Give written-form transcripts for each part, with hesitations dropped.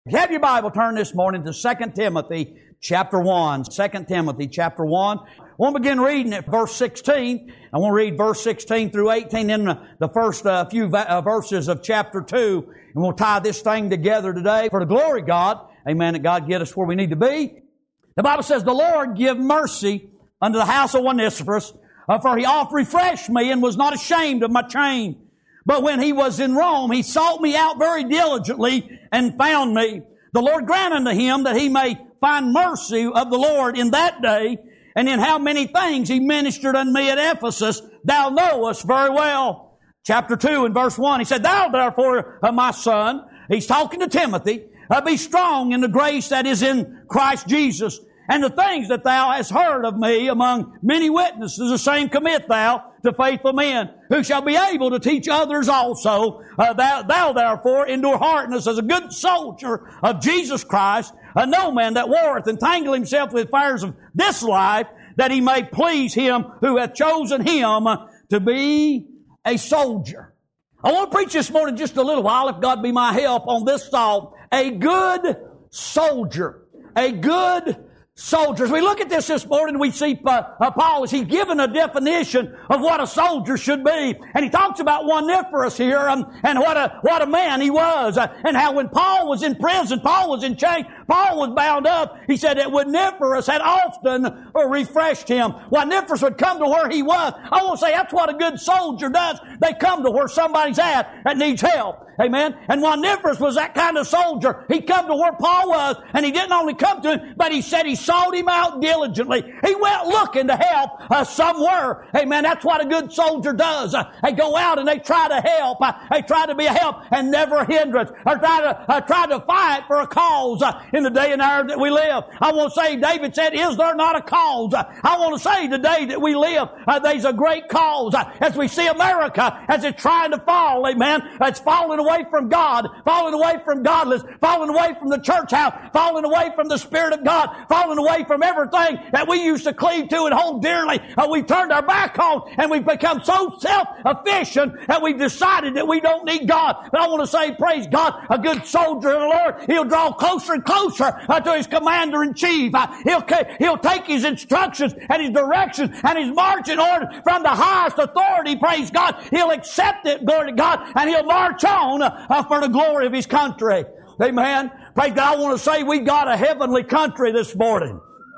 If you have your Bible, turn this morning to 2 Timothy chapter 1. 2 Timothy chapter 1. I want to begin reading at verse 16. I want to read verse 16 through 18 in the first few verses of chapter 2. And we'll tie this thing together today for the glory of God. Amen. That God get us where we need to be. The Bible says, "The Lord give mercy unto the house of Onesiphorus, for he oft refreshed me and was not ashamed of my chain. But when he was in Rome, he sought me out very diligently and found me. The Lord grant unto him that he may find mercy of the Lord in that day, and in how many things he ministered unto me at Ephesus, thou knowest very well." Chapter 2 and verse 1, he said, "Thou therefore, my son," he's talking to Timothy, "be strong in the grace that is in Christ Jesus, and the things that thou hast heard of me among many witnesses, the same commit thou to faithful men, who shall be able to teach others also. Thou therefore endure hardness as a good soldier of Jesus Christ, no man that warreth entangle himself with affairs of this life, that he may please him who hath chosen him to be a soldier." I want to preach this morning just a little while, if God be my help, on this thought: a good soldier. A good soldier. As we look at this morning, we see Paul is he's given a definition of what a soldier should be, and he talks about Onesiphorus here, and what a man he was, and how when Paul was in prison, Paul was in chains, Paul was bound up. He said that Onesiphorus had often refreshed him. Onesiphorus would come to where he was. I want to say that's what a good soldier does. They come to where somebody's at that needs help. Amen. And Onesiphorus was that kind of soldier. He come to where Paul was, and he didn't only come to him, but he said he sought him out diligently. He went looking to help somewhere. Amen. That's what a good soldier does. They go out and they try to help. They try to be a help and never a hindrance. Or try to fight for a cause in the day and hour that we live. I want to say, David said, "Is there not a cause?" I want to say today that we live, there's a great cause. As we see America, as it's trying to fall, amen, it's falling away from God, falling away from godliness, falling away from the church house, falling away from the Spirit of God, falling away from everything that we used to cleave to and hold dearly. We've turned our back on, and we've become so self-efficient that we've decided that we don't need God. But I want to say, praise God, a good soldier of the Lord, he'll draw closer and closer to his commander-in-chief. He'll take his instructions and his directions and his marching orders from the highest authority, praise God. He'll accept it, glory to God, and he'll march on for the glory of his country. Amen. Praise God. I want to say we've got a heavenly country this morning.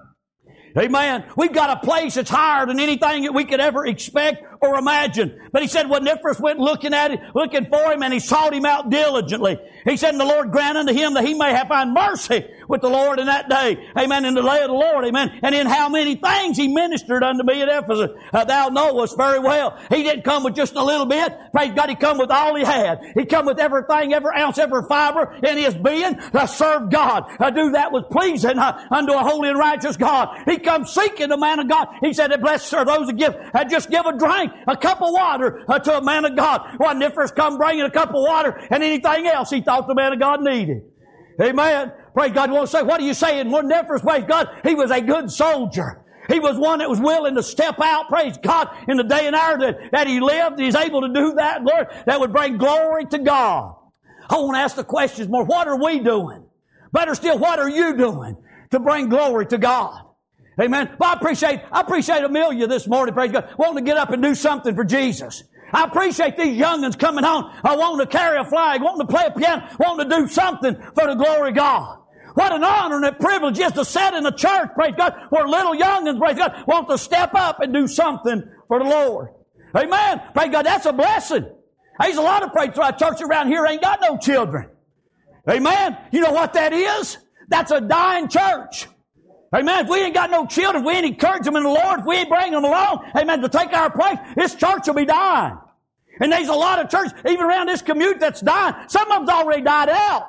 Amen. We've got a place that's higher than anything that we could ever expect or imagine. But he said, when Onesiphorus went looking for him, and he sought him out diligently. He said, "And the Lord grant unto him that he may have found mercy with the Lord in that day." Amen. In the day of the Lord. Amen. And in how many things he ministered unto me at Ephesus, thou knowest very well. He didn't come with just a little bit. Praise God, he come with all he had. He come with everything, every ounce, every fiber in his being to serve God. Do that was pleasing unto a holy and righteous God. He come seeking the man of God. He said, "Blessed are those that just give a drink, a cup of water to a man of God." Onesiphorus come bringing a cup of water and anything else he thought the man of God needed. Amen. Praise God. You want to say, what are you saying? Onesiphorus, praise God, he was a good soldier. He was one that was willing to step out, praise God, in the day and hour that he lived. He's able to do that, Lord, that would bring glory to God. I want to ask the questions more. What are we doing? Better still, what are you doing to bring glory to God? Amen. Well, I appreciate Amelia this morning, praise God, wanting to get up and do something for Jesus. I appreciate these young'uns coming home, wanting to carry a flag, wanting to play a piano, wanting to do something for the glory of God. What an honor and a privilege is to sit in a church, praise God, where little young'uns, praise God, want to step up and do something for the Lord. Amen. Praise God, that's a blessing. There's a lot of churches around here ain't got no children. Amen. You know what that is? That's a dying church. Amen. If we ain't got no children, if we ain't encourage them in the Lord, if we ain't bringing them along, amen, to take our place, this church will be dying. And there's a lot of churches, even around this community, that's dying. Some of them's already died out.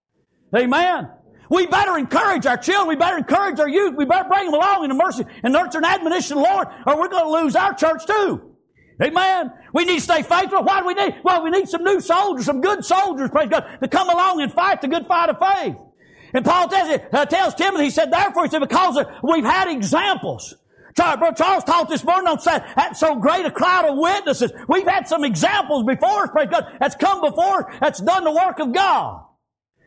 Amen. We better encourage our children. We better encourage our youth. We better bring them along in the mercy and nurture and admonition of the Lord, or we're going to lose our church too. Amen. We need to stay faithful. What do we need? Well, we need some new soldiers, some good soldiers, praise God, to come along and fight the good fight of faith. And Paul tells Timothy, he said, therefore, he said, because we've had examples. Brother Charles taught this morning on so great a cloud of witnesses. We've had some examples before us, praise God, that's come before us, that's done the work of God.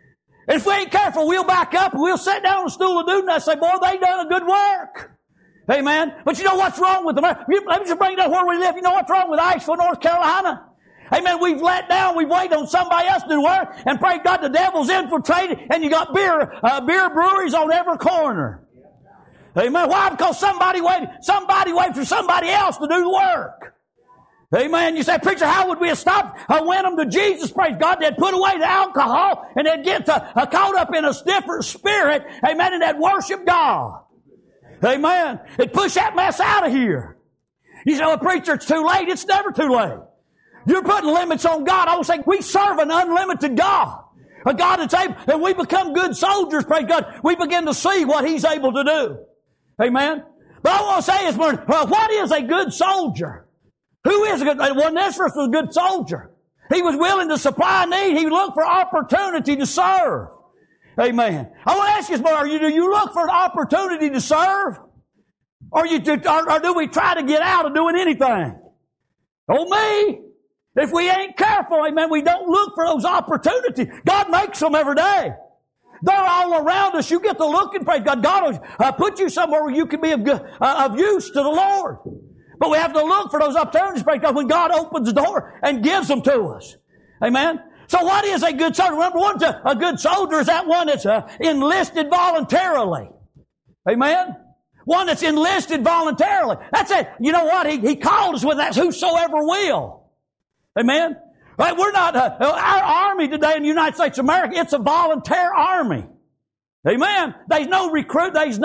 If we ain't careful, we'll back up and we'll sit down on a stool of duty and say, boy, they done a good work. Amen. But you know what's wrong with them? Let me just bring it up where we live. You know what's wrong with Asheville, North Carolina? Amen. We've let down. We've waited on somebody else to do work. And praise God, the devil's infiltrated. And you got beer breweries on every corner. Amen. Why? Because somebody waited for somebody else to do the work. Amen. You say, preacher, how would we have stopped win them to Jesus? Praise God. They'd put away the alcohol and they'd get caught up in a different spirit. Amen. And they'd worship God. Amen. They'd push that mess out of here. You say, well, preacher, it's too late. It's never too late. You're putting limits on God. I was saying we serve an unlimited God. A God that's able, and we become good soldiers, praise God. We begin to see what He's able to do. Amen. But I want to say this morning, what is a good soldier? Who is a good, Onesimus was a good soldier. He was willing to supply a need. He looked for opportunity to serve. Amen. I want to ask you this morning, do you look for an opportunity to serve? Or do we try to get out of doing anything? Oh me. If we ain't careful, amen, we don't look for those opportunities. God makes them every day. They're all around us. You get to look and praise God. God will put you somewhere where you can be of use to the Lord. But we have to look for those opportunities, praise God, when God opens the door and gives them to us. Amen. So what is a good soldier? Number one, a good soldier is that one that's enlisted voluntarily. Amen. One that's enlisted voluntarily. That's it. You know what? He called us with that whosoever will. Amen. Right? We're not, our army today in the United States of America, it's a volunteer army. Amen. There's no recruit, there's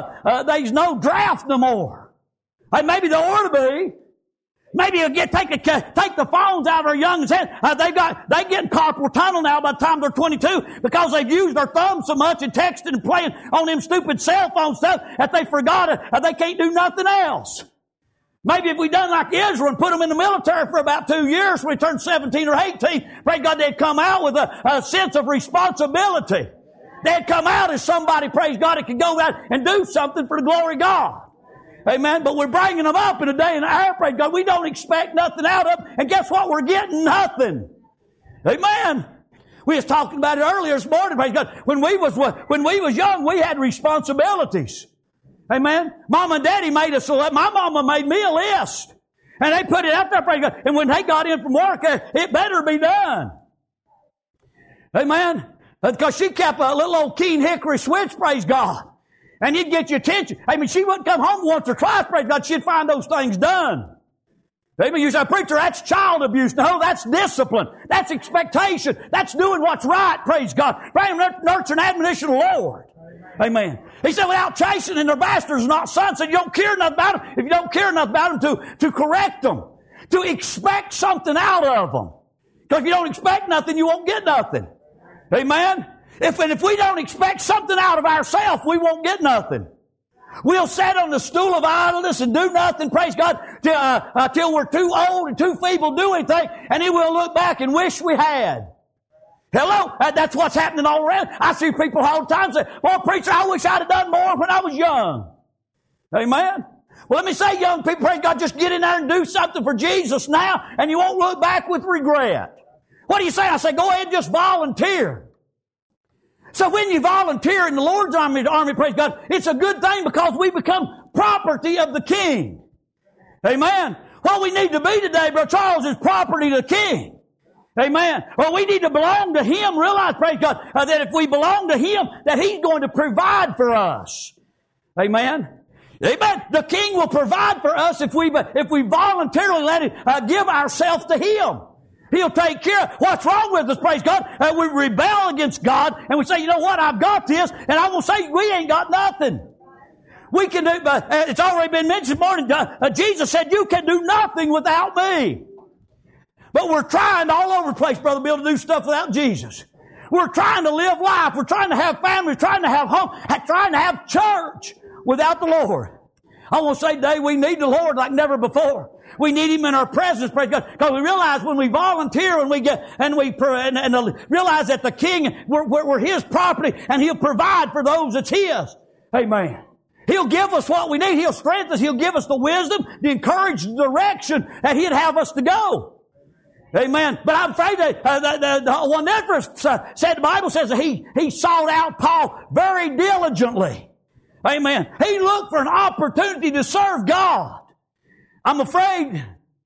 no draft no more. Maybe there ought to be. Maybe you'll take the phones out of our young's hand. They get in carpal tunnel now by the time they're 22 because they've used their thumbs so much and texting and playing on them stupid cell phone stuff that they forgot it. They can't do nothing else. Maybe if we done like Israel and put them in the military for about 2 years when they turned 17 or 18, pray God they'd come out with a sense of responsibility. They'd come out as somebody, praise God, that could go out and do something for the glory of God. Amen. But we're bringing them up in a day and an hour, praise God. We don't expect nothing out of them. And guess what? We're getting nothing. Amen. We was talking about it earlier this morning, praise God. When we was young, we had responsibilities. Amen. Mom and Daddy made us, my mama made me a list. And they put it out there, praise God. And when they got in from work, it better be done. Amen. Because she kept a little old keen hickory switch, praise God. And you'd get your attention. I mean, she wouldn't come home once or twice, praise God. She'd find those things done. Amen. You say, preacher, that's child abuse. No, that's discipline. That's expectation. That's doing what's right, praise God. Praying, nurture, and admonition of the Lord. Amen. He said, without chastening their bastards not sons. Said, you don't care enough about them. If you don't care enough about them to correct them, to expect something out of them. Because if you don't expect nothing, you won't get nothing. Amen. If we don't expect something out of ourselves, we won't get nothing. We'll sit on the stool of idleness and do nothing, praise God, till we're too old and too feeble to do anything, and then we'll look back and wish we had. Hello? That's what's happening all around. I see people all the time say, well, preacher, I wish I'd have done more when I was young. Amen? Well, let me say, young people, praise God, just get in there and do something for Jesus now, and you won't look back with regret. What do you say? I say, go ahead and just volunteer. So when you volunteer in the Lord's army, praise God, it's a good thing because we become property of the King. Amen. What we need to be today, Brother Charles, is property to the King. Amen. Well, we need to belong to Him. Realize, praise God, that if we belong to Him, that He's going to provide for us. Amen. Amen. The King will provide for us if we voluntarily let Him give ourselves to Him. He'll take care of what's wrong with us, praise God. We rebel against God and we say, you know what, I've got this, and I will say we ain't got nothing. We can do, it's already been mentioned this morning, Jesus said, you can do nothing without me. But we're trying all over the place, Brother Bill, to do stuff without Jesus. We're trying to live life. We're trying to have family. We're trying to have home. Trying to have church without the Lord. I want to say today we need the Lord like never before. We need Him in our presence, praise God, because we realize when we volunteer and we realize that the King, we're His property, and He'll provide for those that's His. Amen. He'll give us what we need. He'll strengthen us. He'll give us the wisdom, the encouragement, the direction that He'd have us to go. Amen. But I'm afraid that the Onesiphorus said, the Bible says that he sought out Paul very diligently. Amen. He looked for an opportunity to serve God. I'm afraid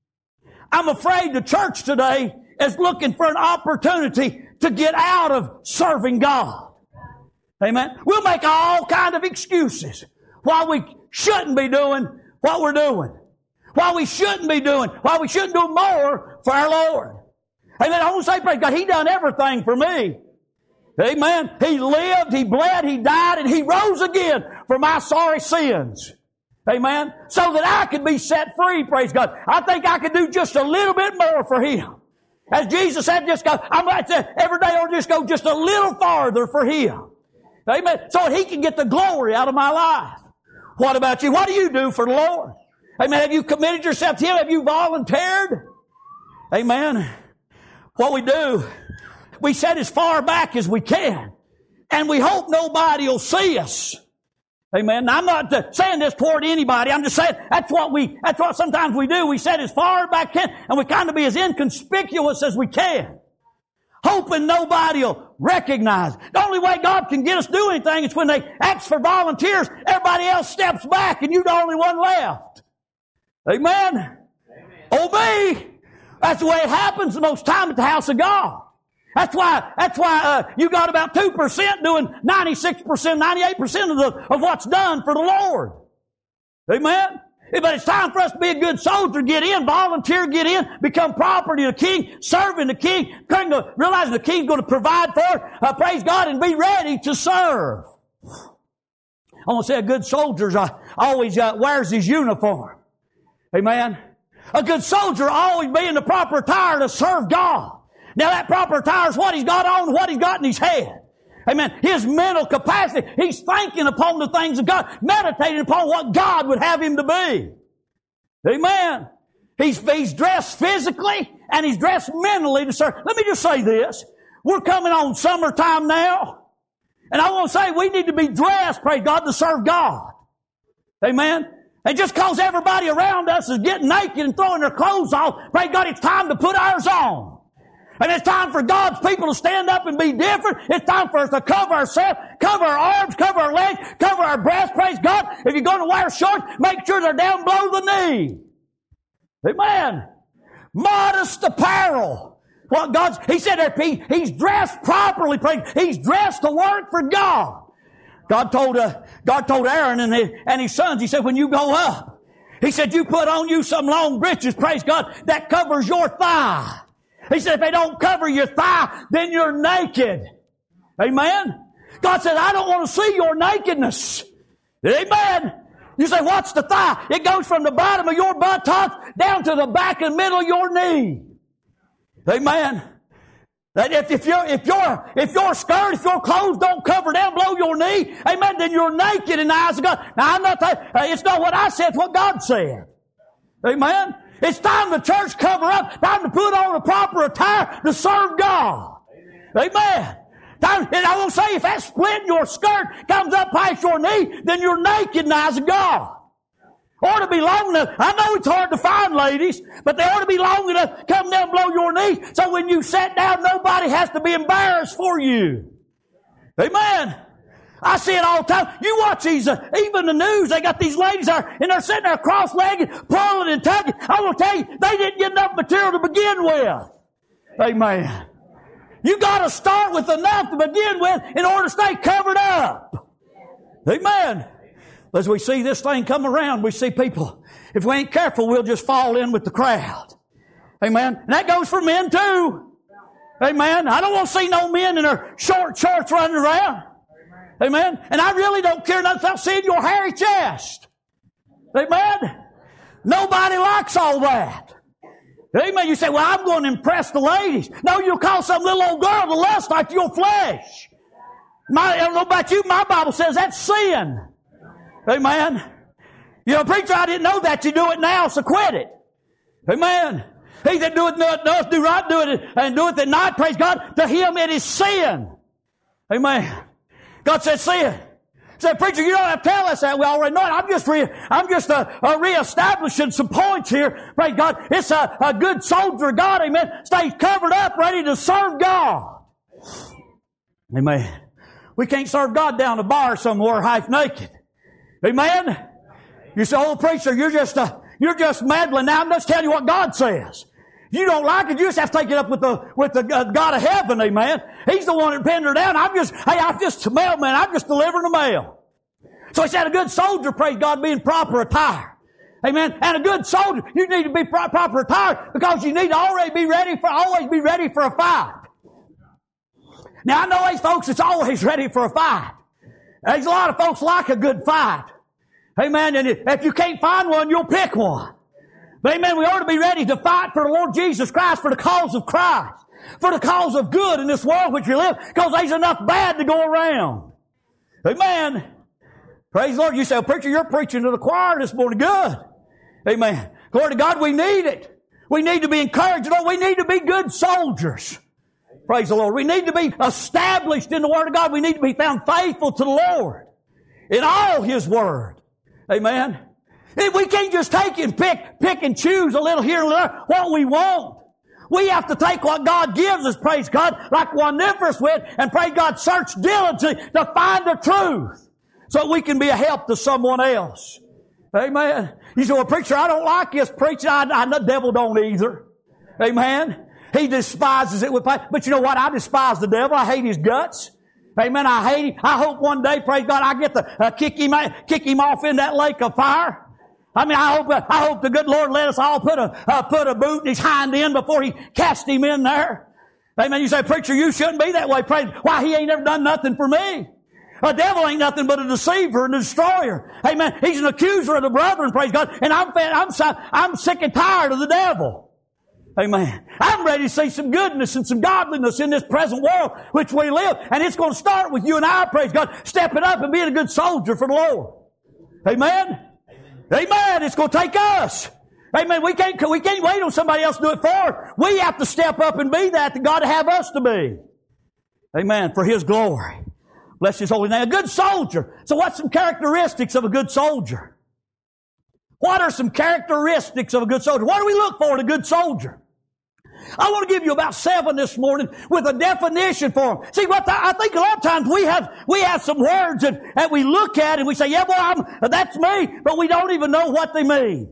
the church today is looking for an opportunity to get out of serving God. Amen. We'll make all kind of excuses why we shouldn't be doing what we're doing. Why we shouldn't be doing, why we shouldn't do more for our Lord. Amen. I want to say, praise God, He done everything for me. Amen. He lived, He bled, He died, and He rose again for my sorry sins. Amen. So that I could be set free, praise God. I think I could do just a little bit more for Him. As Jesus said, just go, every day I'll just go just a little farther for Him. Amen. So that He can get the glory out of my life. What about you? What do you do for the Lord? Amen. Have you committed yourself to Him? Have you volunteered? Amen. What we do, we set as far back as we can. And we hope nobody will see us. Amen. Now, I'm not saying this toward anybody. I'm just saying that's what sometimes we do. We set as far back as we can, and we kind of be as inconspicuous as we can. Hoping nobody will recognize. The only way God can get us to do anything is when they ask for volunteers, everybody else steps back and you're the only one left. Amen. Obey. That's the way it happens the most time at the house of God. That's why you got about 2% doing 96%, 98% of what's done for the Lord. Amen. But it's time for us to be a good soldier, get in, volunteer, get in, become property of the King, serving the King, realizing the King's going to provide for it, praise God, and be ready to serve. I want to say a good soldier always wears his uniform. Amen. A good soldier always be in the proper attire to serve God. Now that proper attire is what he's got on, what he's got in his head. Amen. His mental capacity, he's thinking upon the things of God, meditating upon what God would have him to be. Amen. He's dressed physically and he's dressed mentally to serve. Let me just say this. We're coming on summertime now. And I want to say we need to be dressed, praise God, to serve God. Amen. And just because everybody around us is getting naked and throwing their clothes off, praise God, it's time to put ours on. And it's time for God's people to stand up and be different. It's time for us to cover ourselves, cover our arms, cover our legs, cover our breasts, praise God. If you're going to wear shorts, make sure they're down below the knee. Amen. Modest apparel. He said that he's dressed properly, he's dressed to work for God. God told Aaron and his sons, He said, when you go up, He said, you put on you some long breeches, praise God, that covers your thigh. He said, if they don't cover your thigh, then you're naked. Amen? God said, I don't want to see your nakedness. Amen? You say, what's the thigh? It goes from the bottom of your buttocks down to the back and middle of your knee. Amen? That if your skirt, if your clothes don't cover down below your knee, amen, then you're naked in the eyes of God. Now, it's not what I said, it's what God said. Amen? It's time the church cover up, time to put on the proper attire to serve God. Amen. And I will say, if that split in your skirt comes up past your knee, then you're naked in the eyes of God. Ought to be long enough. I know it's hard to find, ladies, but they ought to be long enough to come down below your knee, so when you sit down, nobody has to be embarrassed for you. Amen. I see it all the time. You watch these, even the news, they got these ladies there, and they're sitting there cross-legged, pulling and tugging. I will tell you, they didn't get enough material to begin with. Amen. You got to start with enough to begin with in order to stay covered up. Amen. As we see this thing come around, we see people, if we ain't careful, we'll just fall in with the crowd. Amen. And that goes for men too. Amen. I don't want to see no men in their short shorts running around. Amen. And I really don't care nothing about seeing your hairy chest. Amen. Nobody likes all that. Amen. You say, well, I'm going to impress the ladies. No, you'll call some little old girl to lust after your flesh. I don't know about you, my Bible says that's sin. Amen. You know, preacher, I didn't know that. You do it now, so quit it. Amen. He that doeth not do right, do it, and doeth it not, praise God, to him it is sin. Amen. God said sin. Say, preacher, you don't have to tell us that. We already know it. I'm just reestablishing some points here. Praise God. It's a good soldier of God, amen, stays covered up, ready to serve God. Amen. We can't serve God down the bar somewhere half naked. Amen. You say, oh, preacher, you're just meddling. Now I'm just telling you what God says. You don't like it, you just have to take it up with the God of heaven, amen. He's the one that pinned her down. I'm just a mailman. I'm just delivering the mail. So he said a good soldier, praise God, be in proper attire. Amen. And a good soldier, you need to be proper attire because you need to always be ready for a fight. Now I know these folks that's always ready for a fight. There's a lot of folks like a good fight. Amen. And if you can't find one, you'll pick one. But amen, we ought to be ready to fight for the Lord Jesus Christ, for the cause of Christ, for the cause of good in this world which we live, because there's enough bad to go around. Amen. Praise the Lord. You say, oh, preacher, you're preaching to the choir this morning. Good. Amen. Glory to God, we need it. We need to be encouraged. Lord, we need to be good soldiers. Praise the Lord. We need to be established in the Word of God. We need to be found faithful to the Lord in all His Word. Amen. We can't just take and pick and choose a little here and there what we want. We have to take what God gives us, praise God, like Onesiphorus went, and praise God, search diligently to find the truth so we can be a help to someone else. Amen. You say, well, preacher, I don't like this preaching. The devil don't either. Amen. He despises it with pain. But you know what? I despise the devil. I hate his guts. Amen. I hate him. I hope one day, praise God, I get to kick him off in that lake of fire. I mean, I hope the good Lord let us all put a boot in his hind end before He cast him in there. Amen. You say, preacher, you shouldn't be that way. Praise. Why? He ain't ever done nothing for me. A devil ain't nothing but a deceiver and a destroyer. Amen. He's an accuser of the brethren. Praise God. And I'm sick and tired of the devil. Amen. I'm ready to see some goodness and some godliness in this present world which we live. And it's going to start with you and I, praise God, stepping up and being a good soldier for the Lord. Amen. Amen. It's going to take us. Amen. We can't wait on somebody else to do it for us. We have to step up and be that God have us to be. Amen. For His glory. Bless His holy name. A good soldier. So what's some characteristics of a good soldier? What are some characteristics of a good soldier? What do we look for in a good soldier? I want to give you about 7 this morning with a definition for them. See, I think a lot of times we have some words that we look at and we say, yeah, well, that's me, but we don't even know what they mean.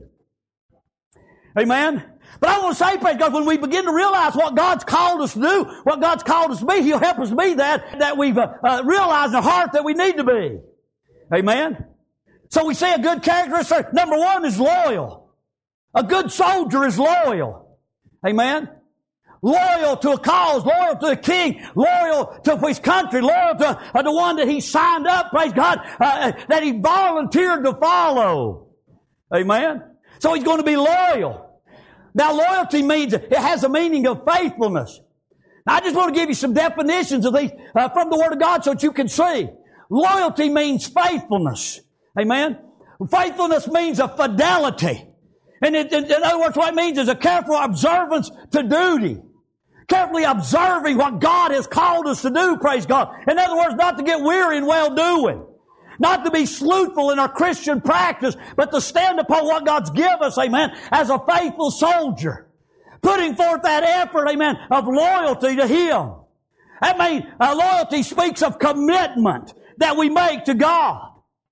Amen? But I want to say, praise God, when we begin to realize what God's called us to do, what God's called us to be, He'll help us be that we've realized in our heart that we need to be. Amen? So we say a good characteristic. Number 1 is loyal. A good soldier is loyal. Amen? Loyal to a cause, loyal to the king, loyal to his country, loyal to the one that he signed up, praise God, that he volunteered to follow. Amen? So he's going to be loyal. Now loyalty means, it has a meaning of faithfulness. Now, I just want to give you some definitions of these from the Word of God so that you can see. Loyalty means faithfulness. Amen? Faithfulness means a fidelity. And in other words, what it means is a careful observance to duty. Carefully observing what God has called us to do, praise God. In other words, not to get weary in well-doing. Not to be slothful in our Christian practice, but to stand upon what God's given us, amen, as a faithful soldier. Putting forth that effort, amen, of loyalty to Him. That means loyalty speaks of commitment that we make to God.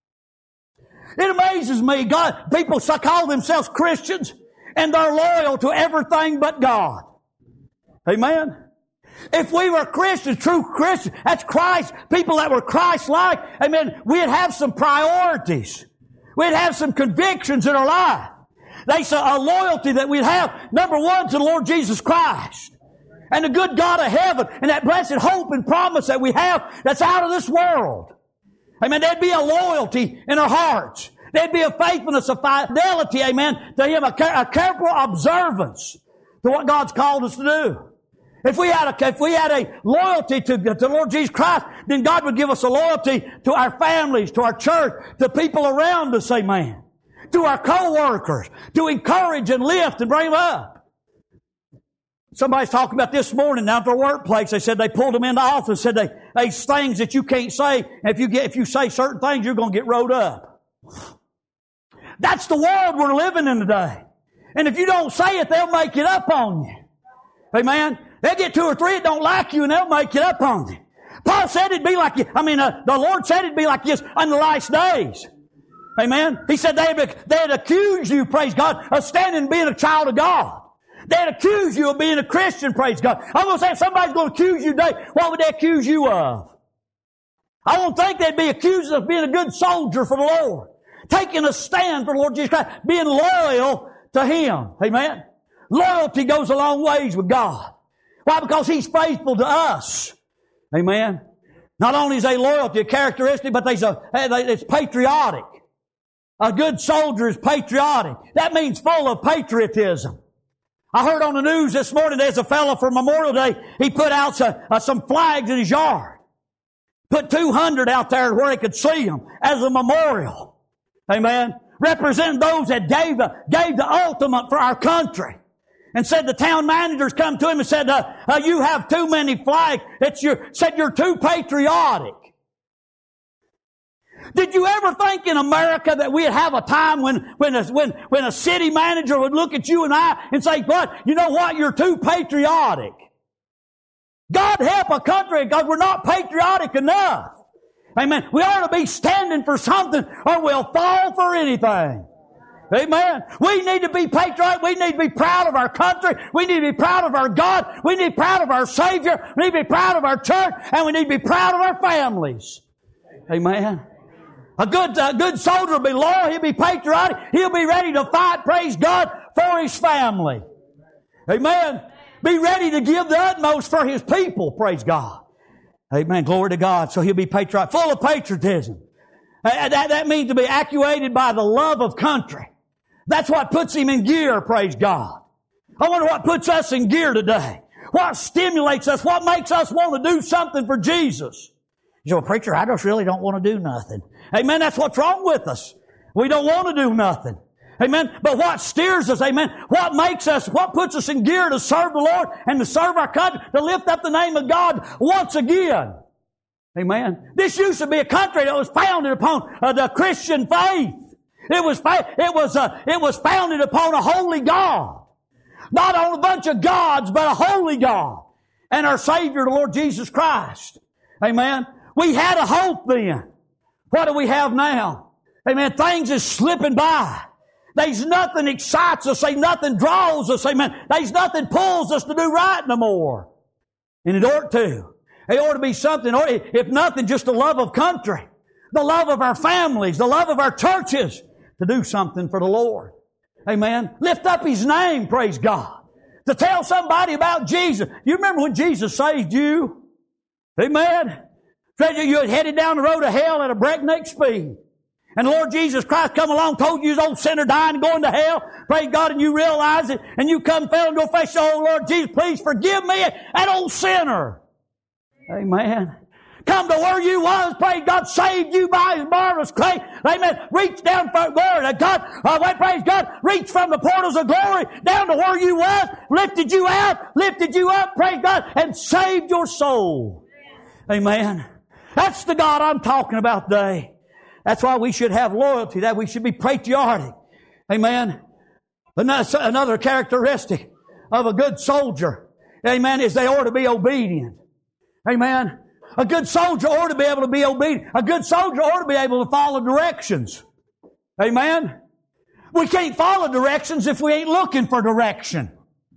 It amazes me, people call themselves Christians, and they're loyal to everything but God. Amen? If we were Christians, true Christians, that's Christ, people that were Christ-like, amen, we'd have some priorities. We'd have some convictions in our life. There's a loyalty that we'd have, number 1, to the Lord Jesus Christ. And the good God of heaven, and that blessed hope and promise that we have that's out of this world. Amen. There'd be a loyalty in our hearts. There'd be a faithfulness, a fidelity, amen, to Him, a careful observance to what God's called us to do. If we had a loyalty to the Lord Jesus Christ, then God would give us a loyalty to our families, to our church, to people around us, amen. To our co-workers, to encourage and lift and bring them up. Somebody's talking about this morning down at their workplace. They said they pulled them into office, said there's things that you can't say. And if you say certain things, you're going to get rolled up. That's the world we're living in today. And if you don't say it, they'll make it up on you. Amen. They'll get 2 or 3 that don't like you and they'll make it up on you. Paul said it'd be like, the Lord said it'd be like this in the last days. Amen. He said they'd accuse you, praise God, of standing and being a child of God. They'd accuse you of being a Christian, praise God. I'm going to say if somebody's going to accuse you today, what would they accuse you of? I don't think they'd be accused of being a good soldier for the Lord. Taking a stand for the Lord Jesus Christ. Being loyal to Him. Amen. Loyalty goes a long ways with God. Why? Because He's faithful to us. Amen. Not only is a loyalty a characteristic, but it's patriotic. A good soldier is patriotic. That means full of patriotism. I heard on the news this morning there's a fellow for Memorial Day, he put out some flags in his yard. Put 200 out there where he could see them as a memorial. Amen. Representing those that gave the ultimate for our country. And said the town managers come to him and said, you have too many flags. Said you're too patriotic. Did you ever think in America that we'd have a time when a city manager would look at you and I and say, but you know what? You're too patriotic. God help a country because we're not patriotic enough. Amen. We ought to be standing for something or we'll fall for anything. Amen. We need to be patriotic. We need to be proud of our country. We need to be proud of our God. We need to be proud of our Savior. We need to be proud of our church. And we need to be proud of our families. Amen. A good soldier will be loyal. He'll be patriotic. He'll be ready to fight, praise God, for his family. Amen. Be ready to give the utmost for his people, praise God. Amen. Glory to God. So he'll be patriotic, full of patriotism. That means to be actuated by the love of country. That's what puts him in gear, praise God. I wonder what puts us in gear today. What stimulates us? What makes us want to do something for Jesus? You say, well, preacher, I just really don't want to do nothing. Amen. That's what's wrong with us. We don't want to do nothing. Amen. But what steers us, amen, what puts us in gear to serve the Lord and to serve our country, to lift up the name of God once again. Amen. This used to be a country that was founded upon the Christian faith. It was founded upon a holy God. Not on a bunch of gods, but a holy God. And our Savior, the Lord Jesus Christ. Amen. We had a hope then. What do we have now? Amen. Things is slipping by. There's nothing excites us. Nothing draws us. Amen. There's nothing pulls us to do right no more. And it ought to. It ought to be something, if nothing, just the love of country. The love of our families. The love of our churches. To do something for the Lord. Amen. Lift up His name, praise God. To tell somebody about Jesus. You remember when Jesus saved you? Amen. You had headed down the road of hell at a breakneck speed. And the Lord Jesus Christ come along, told you, old sinner dying, going to hell. Praise God, and you realize it. And you come, fell on your face, oh Lord Jesus, please forgive me, that old sinner. Amen. Come to where you was, praise God, saved you by His marvelous grace. Amen. Reach down for glory to God. Praise God. Reach from the portals of glory down to where you was, lifted you out, lifted you up, praise God, and saved your soul. Amen. That's the God I'm talking about today. That's why we should have loyalty, that we should be patriotic. Amen. Another characteristic of a good soldier, amen, is they ought to be obedient. Amen. A good soldier ought to be able to be obedient. A good soldier ought to be able to follow directions. Amen. We can't follow directions if we ain't looking for direction.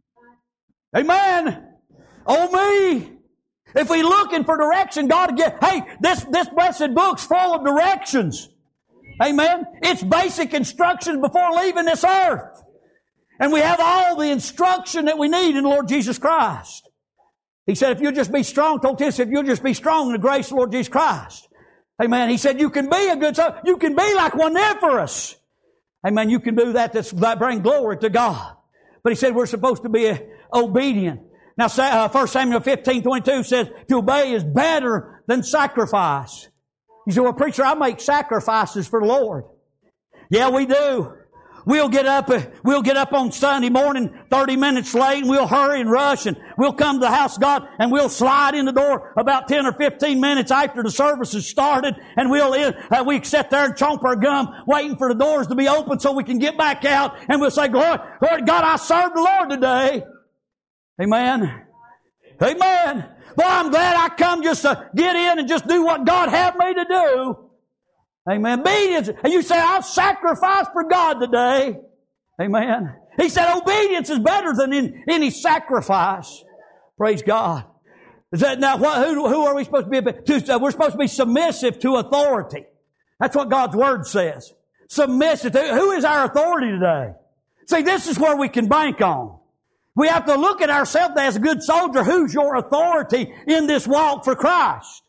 Amen. Oh me. If we looking for direction, God will get, hey, this blessed book's full of directions. Amen. It's basic instructions before leaving this earth. And we have all the instruction that we need in the Lord Jesus Christ. He said, if you'll just be strong, told Timothy, if you'll just be strong in the grace of the Lord Jesus Christ. Amen. He said, you can be a good soldier. You can be like Onesiphorus. Amen. You can do that bring glory to God. But he said we're supposed to be obedient. Now, 1 Samuel 15:22 says, to obey is better than sacrifice. You say, well, preacher, I make sacrifices for the Lord. Yeah, we do. we'll get up on Sunday morning 30 minutes late, and we'll hurry and rush, and we'll come to the house of God, and we'll slide in the door about 10 or 15 minutes after the service has started, and we sit there and chomp our gum waiting for the doors to be open so we can get back out, and we'll say, Lord God, I served the Lord today. Amen. Amen. Boy, I'm glad I come just to get in and just do what God had me to do. Amen. Obedience. And you say, I've sacrificed for God today. Amen. He said obedience is better than any sacrifice. Praise God. Now, who are we supposed to be? We're supposed to be submissive to authority. That's what God's Word says. Submissive to. Who is our authority today? See, this is where we can bank on. We have to look at ourselves as a good soldier. Who's your authority in this walk for Christ?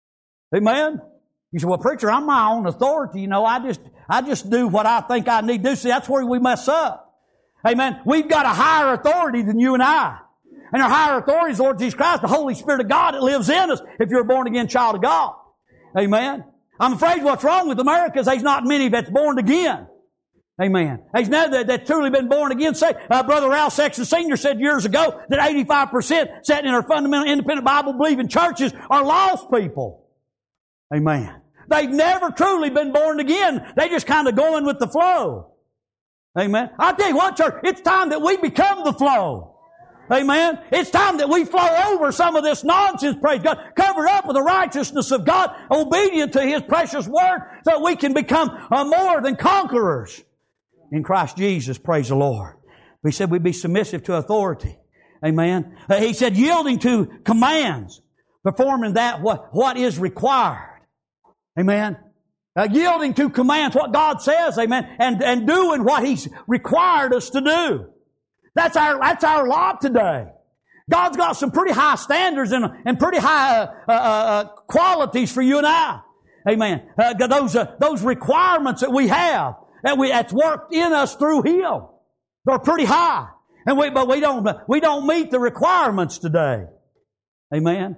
Amen? You say, well, preacher, I'm my own authority. You know, I just do what I think I need to do. See, that's where we mess up. Amen? We've got a higher authority than you and I. And our higher authority is Lord Jesus Christ, the Holy Spirit of God that lives in us if you're a born-again child of God. Amen? I'm afraid what's wrong with America is there's not many that's born again. Amen. There's none that's truly been born again. Brother Ralph Sexton Sr. said years ago that 85% sitting in our fundamental independent Bible believing churches are lost people. Amen. They've never truly been born again. They just kind of going with the flow. Amen. I'll tell you what, church, it's time that we become the flow. Amen. It's time that we flow over some of this nonsense, praise God, covered up with the righteousness of God, obedient to His precious Word, so that we can become more than conquerors in Christ Jesus, praise the Lord. We said we'd be submissive to authority. Amen. He said yielding to commands, performing that what is required. Amen. Yielding to commands, what God says, amen, and doing what He's required us to do. That's our lot today. God's got some pretty high standards and pretty high qualities for you and I. Amen. Those requirements that we have. That's worked in us through Him. They're pretty high. But we don't meet the requirements today. Amen.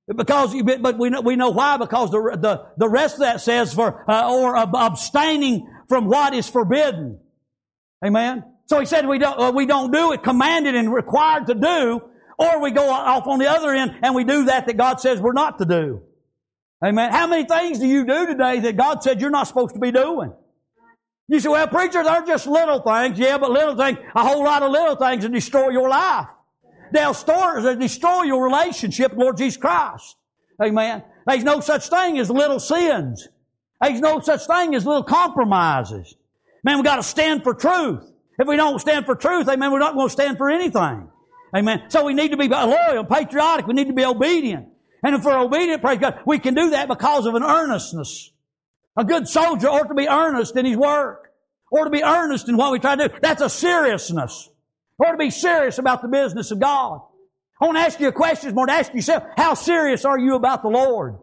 But we know why, because the rest of that says or abstaining from what is forbidden. Amen. So He said we don't do it commanded and required to do, or we go off on the other end and we do that God says we're not to do. Amen. How many things do you do today that God said you're not supposed to be doing? You say, well, preacher, they're just little things. Yeah, but little things, a whole lot of little things will destroy your life. They'll destroy your relationship with Lord Jesus Christ. Amen. There's no such thing as little sins. There's no such thing as little compromises. Man, we've got to stand for truth. If we don't stand for truth, amen, we're not going to stand for anything. Amen. So we need to be loyal, patriotic. We need to be obedient. And if we're obedient, praise God, we can do that because of an earnestness. A good soldier ought to be earnest in his work. Ought to be earnest in what we try to do. That's a seriousness. Ought to be serious about the business of God. I want to ask you a question more to ask yourself, how serious are you about the Lord?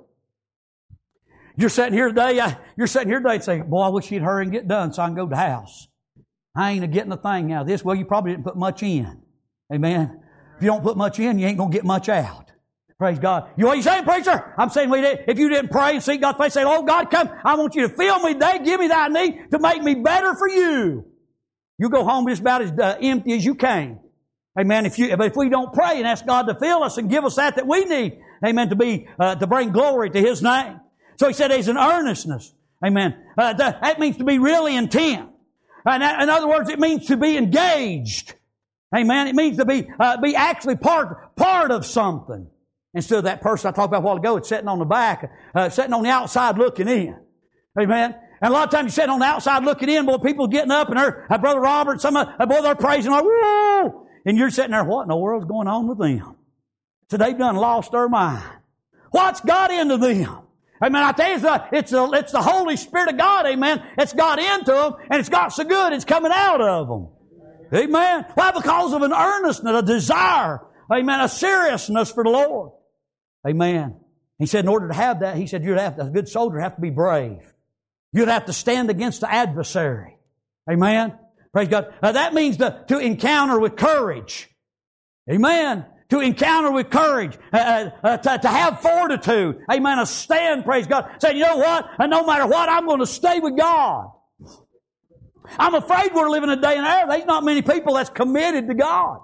You're sitting here today and say, boy, I wish you'd hurry and get done so I can go to the house. I ain't getting a thing out of this. Well, you probably didn't put much in. Amen. If you don't put much in, you ain't going to get much out. Praise God. What are you saying, preacher? I'm saying if you didn't pray and seek God's face, say, oh, God, come, I want you to fill me today. Give me that I need to make me better for you. You go home just about as empty as you came. Amen. But if we don't pray and ask God to fill us and give us that we need, amen, to bring glory to His name. So He said there's an earnestness. Amen. That means to be really intent. In other words, it means to be engaged. Amen. It means to be actually part of something. Instead of that person I talked about a while ago, it's sitting on the back, sitting on the outside looking in. Amen. And a lot of times you're sitting on the outside looking in, boy, people getting up and Brother Robert, boy, they're praising, like, woo! And you're sitting there, what in the world's going on with them? So they've done lost their mind. What's got into them? Amen. I tell you, it's the Holy Spirit of God, amen. It's got into them, and it's got so good, it's coming out of them. Amen. Why? Because of an earnestness, a desire, amen, a seriousness for the Lord. Amen. He said in order to have that, he said a good soldier have to be brave. You'd have to stand against the adversary. Amen. Praise God. That means to encounter with courage. Amen. To encounter with courage. To have fortitude. Amen. A stand, praise God. Say, you know what? And no matter what, I'm going to stay with God. I'm afraid we're living a day and era. There's not many people that's committed to God.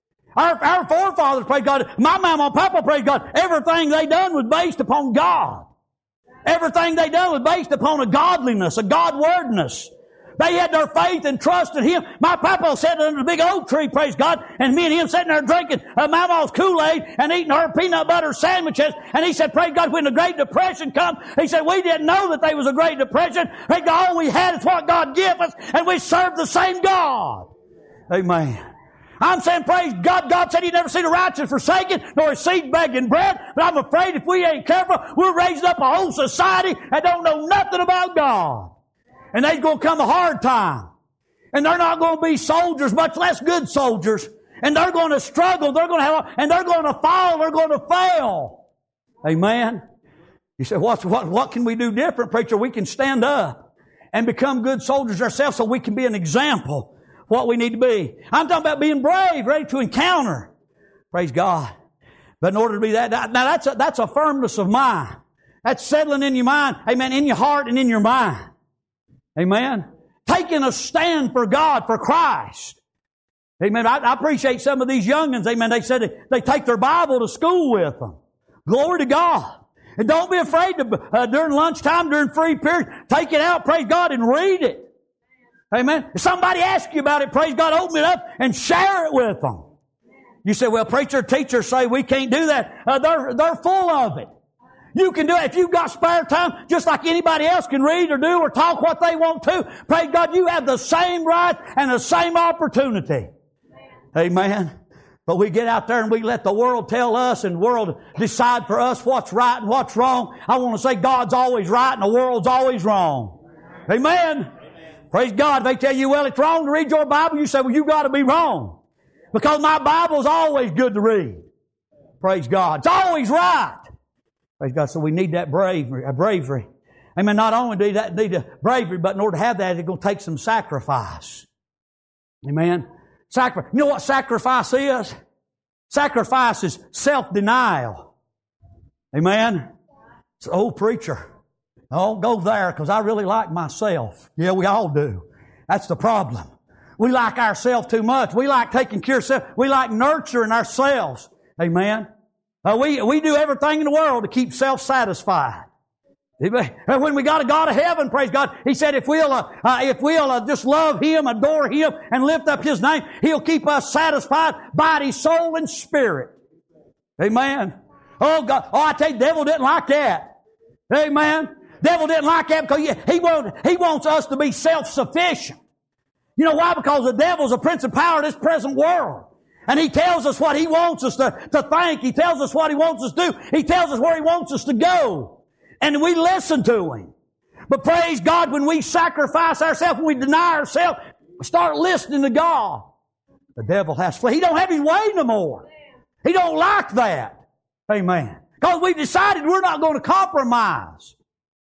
Our forefathers, praise God, my mama and papa, praise God, everything they done was based upon God. Everything they done was based upon a godliness, a God-wordness. They had their faith and trust in Him. My papa sat under the big oak tree, praise God, and me and him sitting there drinking Mama's Kool-Aid and eating her peanut butter sandwiches. And he said, praise God, when the Great Depression come, he said, we didn't know that there was a Great Depression. Praise God, all we had is what God gave us, and we served the same God. Amen. I'm saying, praise God, God said He'd never seen the righteous forsaken, nor His seed begging bread. But I'm afraid if we ain't careful, we're raising up a whole society that don't know nothing about God. And there's going to come a hard time. And they're not going to be soldiers, much less good soldiers. And they're going to struggle. They're going to fall. They're going to fail. Amen. You say, what can we do different, preacher? We can stand up and become good soldiers ourselves so we can be an example of what we need to be. I'm talking about being brave, ready to encounter. Praise God. But in order to be that, now that's a firmness of mind. That's settling in your mind. Amen. In your heart and in your mind. Amen. Taking a stand for God, for Christ. Amen. I appreciate some of these young'uns. Amen. They said they take their Bible to school with them. Glory to God. And don't be afraid to, during lunchtime, during free period, take it out, praise God, and read it. Amen. If somebody asks you about it, praise God, open it up and share it with them. You say, well, preacher, teachers say we can't do that. They're full of it. You can do it. If you've got spare time, just like anybody else can read or do or talk what they want to, praise God, you have the same right and the same opportunity. Amen. But we get out there and we let the world tell us and the world decide for us what's right and what's wrong. I want to say God's always right and the world's always wrong. Amen. Praise God. If they tell you, well, it's wrong to read your Bible, you say, well, you got to be wrong. Because my Bible's always good to read. Praise God. It's always right. Praise God. So we need that bravery. Amen. Not only do that need a bravery, but in order to have that, it's going to take some sacrifice. Amen. Sacrifice. You know what sacrifice is? Sacrifice is self-denial. Amen. So, oh, preacher, don't go there because I really like myself. Yeah, we all do. That's the problem. We like ourselves too much. We like taking care of ourselves. We like nurturing ourselves. Amen. We do everything in the world to keep self-satisfied. When we got a God of heaven, praise God, He said if we'll just love Him, adore Him, and lift up His name, He'll keep us satisfied, body, soul, and spirit. Amen. Oh God, I tell you, the devil didn't like that. Amen. Devil didn't like that because he wants us to be self-sufficient. You know why? Because the devil's a prince of power of this present world. And he tells us what he wants us to think. He tells us what he wants us to do. He tells us where he wants us to go. And we listen to him. But praise God, when we sacrifice ourselves, when we deny ourselves, start listening to God, the devil has to flee. He don't have his way no more. He don't like that. Amen. Because we decided we're not going to compromise.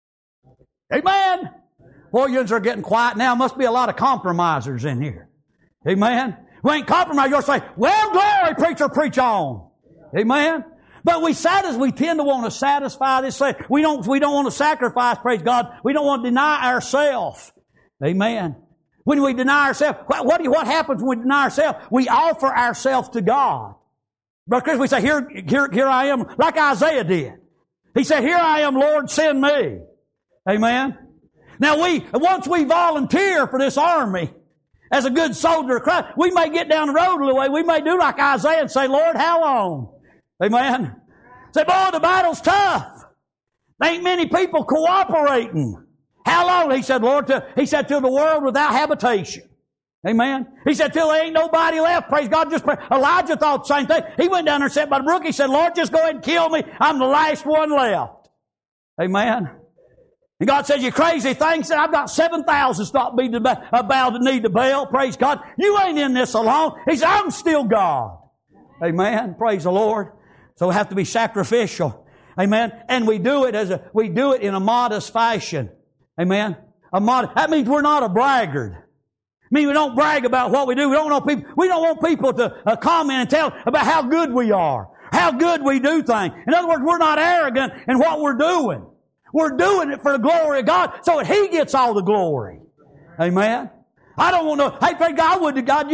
Amen. Boy, you are getting quiet now. Must be a lot of compromisers in here. Amen. We ain't compromised. You'll say, well, glory, preacher, preach on. Amen. But we tend to want to satisfy this. We don't want to sacrifice, praise God. We don't want to deny ourselves. Amen. When we deny ourselves, what happens when we deny ourselves? We offer ourselves to God. Because we say, here I am, like Isaiah did. He said, here I am, Lord, send me. Amen. Now once we volunteer for this army, as a good soldier of Christ, we may get down the road a little way. We may do like Isaiah and say, Lord, how long? Amen. Say, boy, the battle's tough. There ain't many people cooperating. How long? He said, Lord, till the world without habitation. Amen. He said, till there ain't nobody left. Praise God. Just pray. Elijah thought the same thing. He went down there and sat by the brook. He said, Lord, just go ahead and kill me. I'm the last one left. Amen. And God says, you crazy thing. Said, I've got 7,000 stop me about to need to bail. Praise God. You ain't in this alone. He said, I'm still God. Amen. Praise the Lord. So we have to be sacrificial. Amen. And we do it in a modest fashion. Amen. That means we're not a braggart. I mean, we don't brag about what we do. We don't want people to comment and tell about how good we are, how good we do things. In other words, we're not arrogant in what we're doing. We're doing it for the glory of God so that He gets all the glory. Amen. I don't want to, hey, praise God,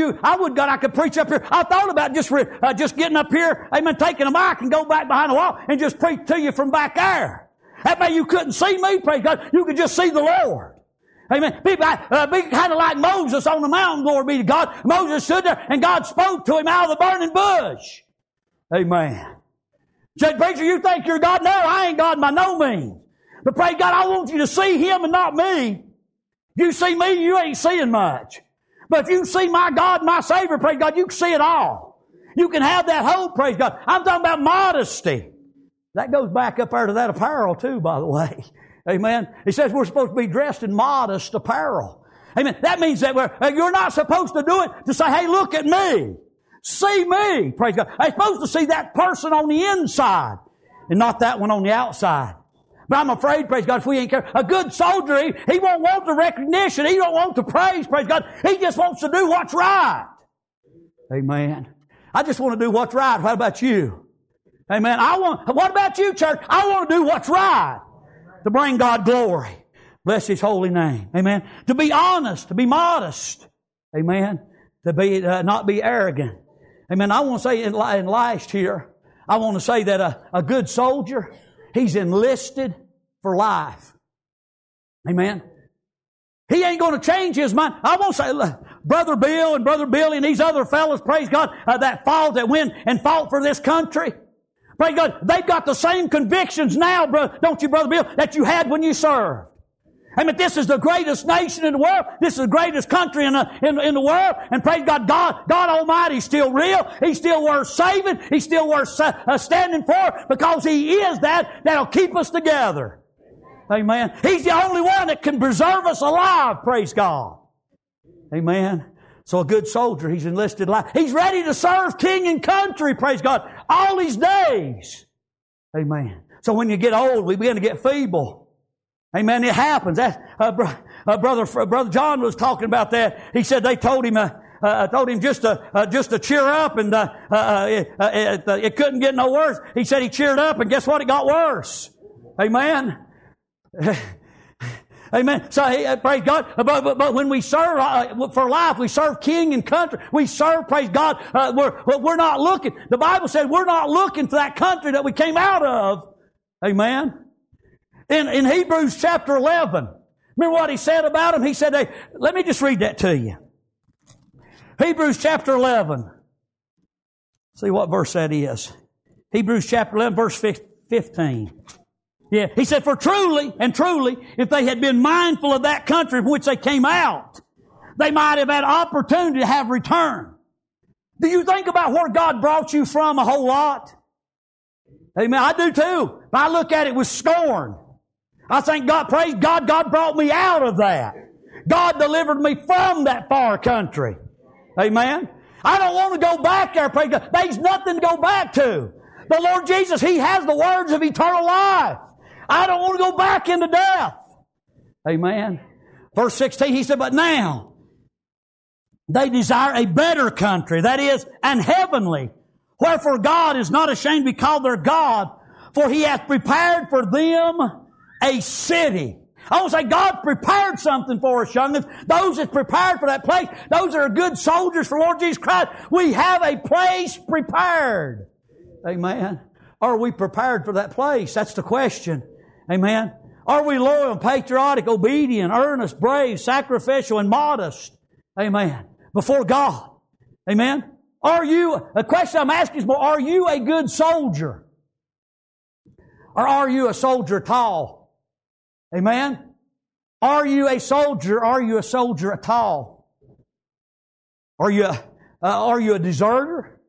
I could preach up here. I thought about just getting up here, amen, taking a mic and go back behind the wall and just preach to you from back there. That way you couldn't see me, praise God. You could just see the Lord. Amen. Be kind of like Moses on the mountain, glory be to God. Moses stood there and God spoke to him out of the burning bush. Amen. Said, preacher, you think you're God? No, I ain't God by no means. But praise God, I want you to see Him and not me. If you see me, you ain't seeing much. But if you see my God, my Savior, praise God, you can see it all. You can have that hope, praise God. I'm talking about modesty. That goes back up there to that apparel too, by the way. Amen. He says we're supposed to be dressed in modest apparel. Amen. That means that you're not supposed to do it to say, hey, look at me. See me. Praise God. I'm supposed to see that person on the inside and not that one on the outside. But I'm afraid, praise God, if we ain't careful, a good soldier, he won't want the recognition. He don't want the praise, praise God. He just wants to do what's right. Amen. I just want to do what's right. What about you? Amen. What about you, church? I want to do what's right to bring God glory. Bless His holy name. Amen. To be honest, to be modest. Amen. To be, not be arrogant. Amen. I want to say in last here, I want to say that a good soldier, he's enlisted for life. Amen. He ain't going to change his mind. I won't say, Brother Bill and Brother Billy and these other fellows, praise God, that went and fought for this country. Praise God, they've got the same convictions now, don't you, Brother Bill, that you had when you served. I mean, this is the greatest nation in the world. This is the greatest country in the world. And praise God, God Almighty is still real. He's still worth saving. He's still worth standing for because He is that'll keep us together. Amen. He's the only one that can preserve us alive. Praise God. Amen. So a good soldier, he's enlisted life. He's ready to serve king and country. Praise God. All his days. Amen. So when you get old, we begin to get feeble. Amen. It happens. Brother John was talking about that. He said they told him just to cheer up, and it couldn't get no worse. He said he cheered up, and guess what? It got worse. Amen. Amen. So praise God. But when we serve for life, we serve king and country. We serve, praise God. We're not looking. The Bible said we're not looking for that country that we came out of. Amen. In Hebrews chapter 11, remember what he said about him? He said, hey, let me just read that to you. Hebrews chapter 11. See what verse that is. Hebrews chapter 11, verse 15. Yeah, he said, for truly, if they had been mindful of that country from which they came out, they might have had opportunity to have returned. Do you think about where God brought you from a whole lot? Amen. I do too. But I look at it with scorn. I thank God, praise God, God brought me out of that. God delivered me from that far country. Amen. I don't want to go back there, praise God. There's nothing to go back to. The Lord Jesus, He has the words of eternal life. I don't want to go back into death. Amen. Verse 16, he said, but now they desire a better country, that is, an heavenly. Wherefore God is not ashamed to be called their God, for He hath prepared for them a city. I want to say God prepared something for us, young'uns. Those that prepared for that place, those that are good soldiers for Lord Jesus Christ, we have a place prepared. Amen. Are we prepared for that place? That's the question. Amen. Are we loyal, patriotic, obedient, earnest, brave, sacrificial, and modest? Amen. Before God. Amen. A question I'm asking is more, are you a good soldier? Or are you a soldier at all? Amen. Are you a soldier? Are you a soldier at all? Are you a deserter?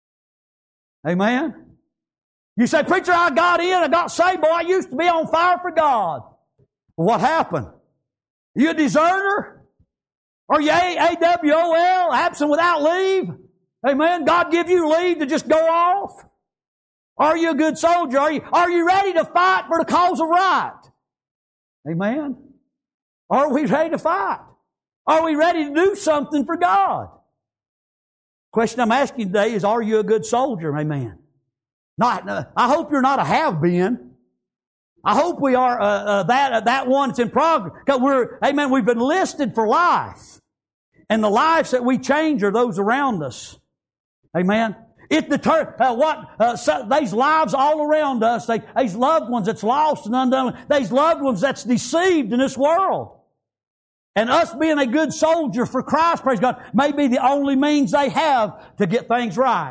Amen. You say, preacher, I got in, I got saved, boy, I used to be on fire for God. Well, what happened? You a deserter? Are you AWOL, absent without leave? Amen. God give you leave to just go off? Are you a good soldier? Are you ready to fight for the cause of right? Amen. Are we ready to fight? Are we ready to do something for God? The question I'm asking today is, are you a good soldier? Amen. I hope you're not a have-been. I hope we are that one that's in progress. Because we've enlisted for life. And the lives that we change are those around us. Amen. It these lives all around us, these loved ones that's lost and undone, these loved ones that's deceived in this world. And us being a good soldier for Christ, praise God, may be the only means they have to get things right.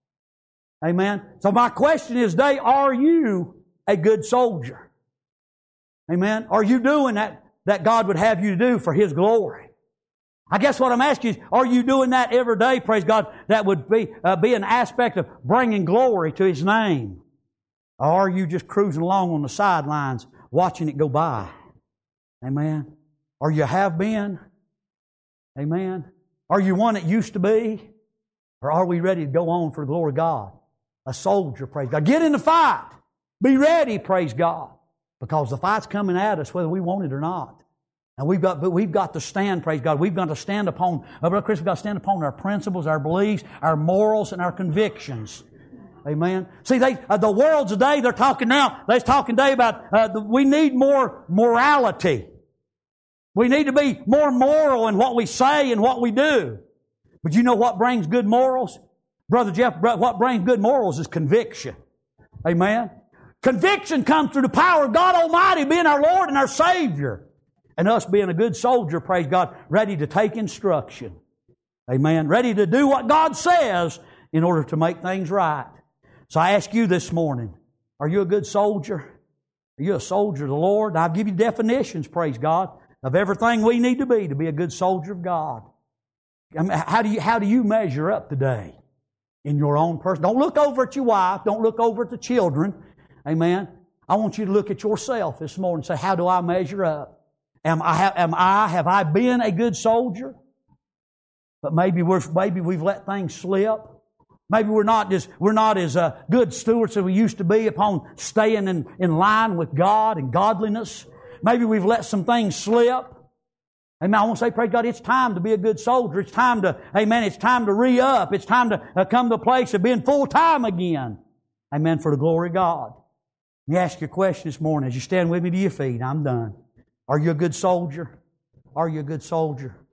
Amen. So my question is today, are you a good soldier? Amen. Are you doing that God would have you to do for His glory? I guess what I'm asking is, are you doing that every day, praise God, that would be an aspect of bringing glory to His name? Or are you just cruising along on the sidelines, watching it go by? Amen. Or you have been? Amen. Are you one that used to be? Or are we ready to go on for the glory of God? A soldier, praise God. Get in the fight. Be ready, praise God. Because the fight's coming at us whether we want it or not. And we've got to stand, praise God. We've got to stand upon, Brother Chris, we've got to stand upon our principles, our beliefs, our morals, and our convictions. Amen. See, the world today, they're talking today about we need more morality. We need to be more moral in what we say and what we do. But you know what brings good morals? Brother Jeff, what brings good morals is conviction. Amen. Conviction comes through the power of God Almighty being our Lord and our Savior. And us being a good soldier, praise God, ready to take instruction. Amen. Ready to do what God says in order to make things right. So I ask you this morning, are you a good soldier? Are you a soldier of the Lord? I'll give you definitions, praise God, of everything we need to be a good soldier of God. I mean, how do you measure up today in your own person? Don't look over at your wife. Don't look over at the children. Amen. I want you to look at yourself this morning and say, how do I measure up? Have I been a good soldier? But maybe we've let things slip. Maybe we're not as good stewards as we used to be upon staying in line with God and godliness. Maybe we've let some things slip. Amen. I want to say, praise God, it's time to be a good soldier. It's time to re-up. It's time to come to a place of being full-time again. Amen. For the glory of God. Let me ask you a question this morning as you stand with me to your feet. I'm done. Are you a good soldier? Are you a good soldier?